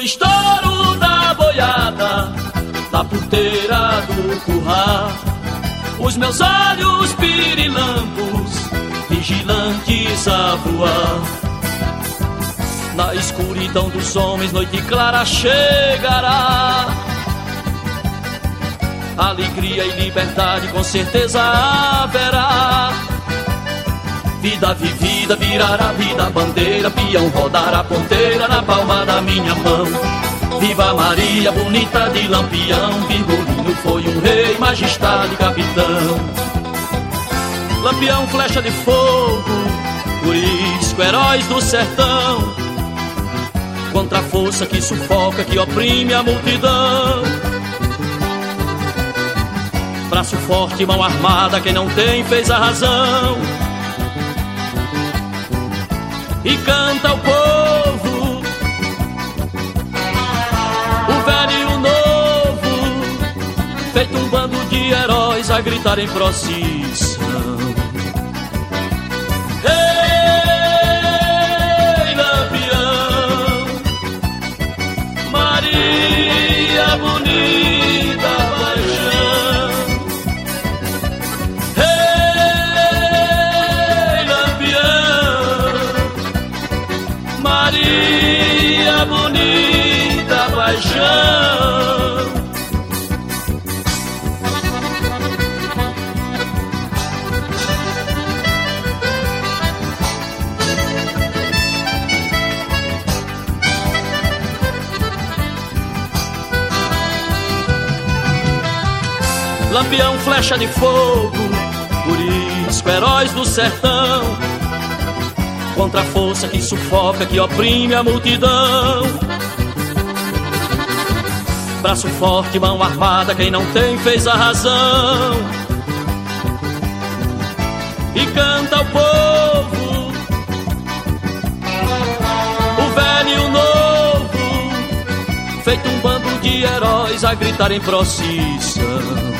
estouro da boiada, da porteira do curral, os meus olhos pirilampos, vigilantes a voar. Na escuridão dos homens, noite clara chegará. Alegria e liberdade com certeza haverá. Vida vivida virará vida bandeira, peão rodará a ponteira na palma da minha mão. Viva Maria, bonita de Lampião, Virgulino foi um rei, majestade, capitão. Lampião, flecha de fogo, Curisco, heróis do sertão, contra a força que sufoca, que oprime a multidão. Braço forte, mão armada, quem não tem fez a razão. E canta o povo, o velho e o novo, feito um bando de heróis a gritar em procissão. Ei, Lampião, Maria bonita paixão. Ei, Lampião, Maria bonita paixão. Lampião, flecha de fogo, Curisco, heróis do sertão, contra a força que sufoca, que oprime a multidão. Braço forte, mão armada, quem não tem fez a razão. E canta o povo, o velho e o novo, feito um bando de heróis a gritar em procissão.